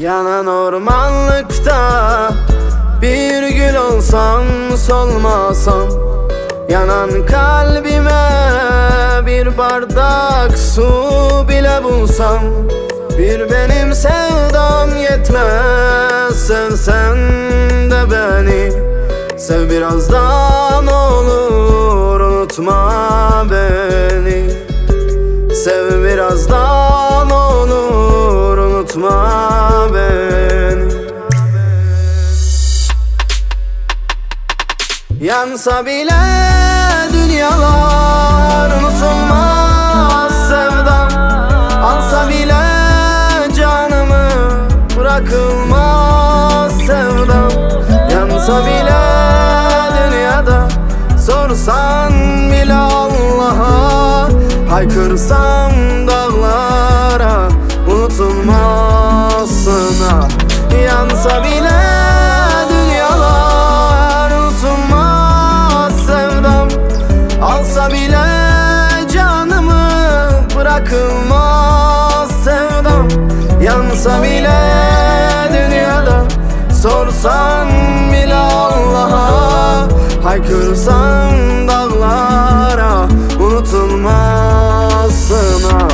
Yanan ormanlıkta bir gül olsam, solmasam, yanan kalbime bir bardak su bile bulsam, bir benim sevdam yetmez. Sevsen de beni, sev biraz daha ne olur, unutma beni. Sev biraz daha ne olur, unutma beni. Yansa bile dünyalar unutulmaz sevdam, alsa bile canımı bırakılmaz sevdam. Yansa bile dünyada, sorsan bile Allah'a, haykırsam dağlara, unutulmazsın ha. Yansa bile dünyalar unutulmaz sevdam, alsa bile canımı bırakılmaz sevdam. Yansa bile dünyada, sorsan bile Allah'a, haykırsam dağlara, unutulmazsın ha.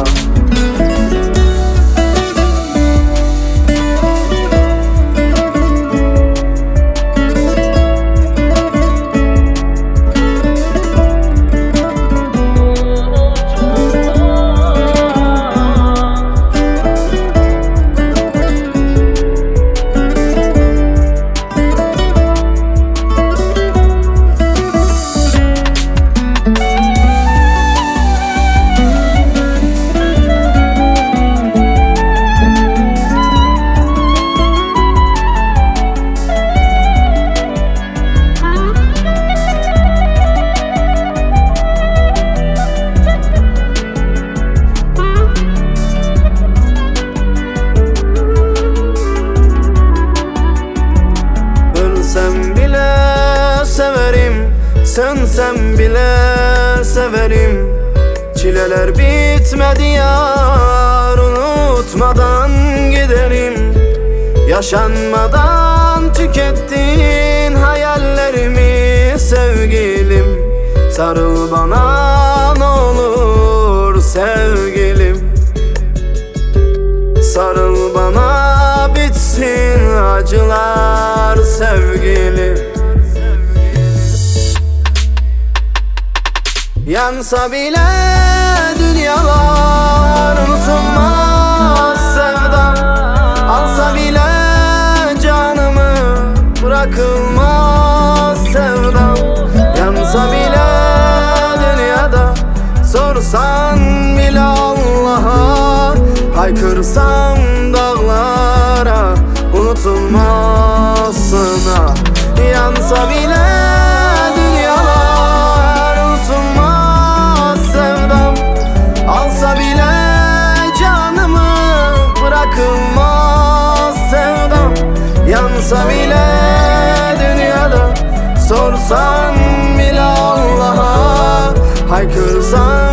Sönsem bile severim, çileler bitmedi yar, unutmadan giderim. Yaşanmadan tükettin hayallerimi sevgilim, sarıl bana ne olur sevgilim. Sarıl bana, bitsin acılar sevgilim. Yansa bile dünyalar unutulmaz sevdam, alsa bile canımı bırakılmaz sevdam. Yansa bile dünyada, sorsan bile Allah'a, haykırsam dağlara, unutulmazsın ha. Yansa bile dünyalar unutulmaz sevdam, alsa bile canımı bırakılmaz sevdam. Yansa bile dünyada, sorsan bile Allah'a, haykırsan